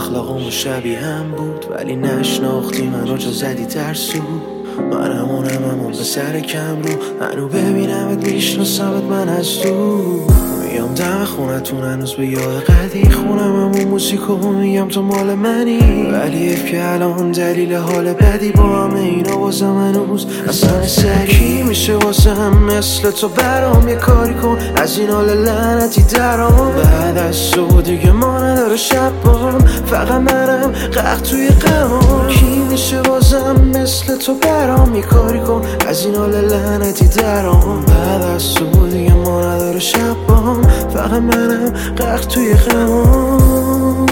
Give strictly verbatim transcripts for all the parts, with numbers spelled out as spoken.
اخلاقمون شبیه هم بود، ولی نشناختی منو جا زدی ترسو. منم اونم همون به سر کم رو، هنو ببینمت میشناسمت من از دور. میام دم خونتون هنوز به یاد قدی خونم همون موسیقو میگم تو مال منی، ولی اف که الان دلیل حال بدی با همه اینا واسم هنوز اصلا سری میشه واسم مثل تو برام یه کاری کن از این حال لعنتی درام. بعد از تو دیگه ما نداره شب بام، فقط منم غرق توی غمام. کی میشه واسم مثل تو برام یه کاری کن از این حال لعنتی درام. بعد از تو دیگه ما نداره شب بام، فقط منم غرق توی غمام.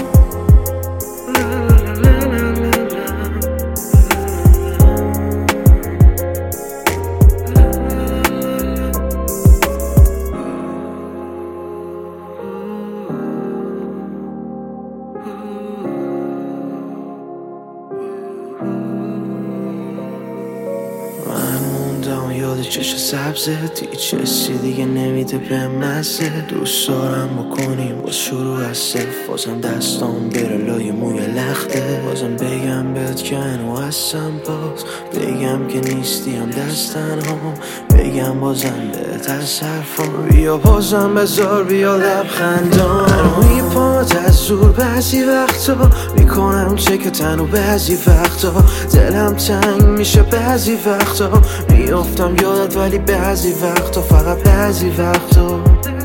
یاد چشم سبزت هیچ حسی دیگه نمیده به مزه. دوست دارم بکنیم باز شروع از صفر، بازم دستام بره لای موی لخته. بازم بگم بهت که هنو هستم، باز بگم که نیستیم دست تنها، بگم بازم بهت از حرفام. بیا بازم بذار بیا لبخندام. هنو یه پامت از زور بعضی وقتا میکنم چکتن و بعضی وقتا دلم تنگ میشه بعضی وقتا میافتم یادت، ولی بعضی وقتا فقط بعضی وقتا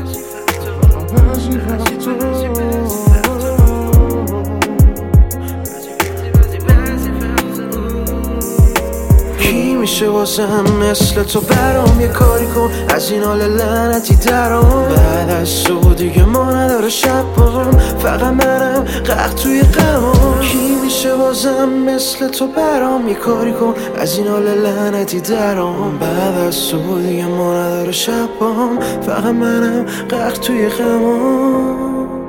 کی میشه واسم مثل تو برام یه کاری کن از این حال لعنتی درام. بعد از تو دیگه ما نداره شب بام، فقط منم غرق توی غمام. کی میشه واسم مثل تو برام یه کاری کن از این حال لعنتی درام. بعد از تو دیگه ما نداره شب بام، فقط منم غرق توی غمام.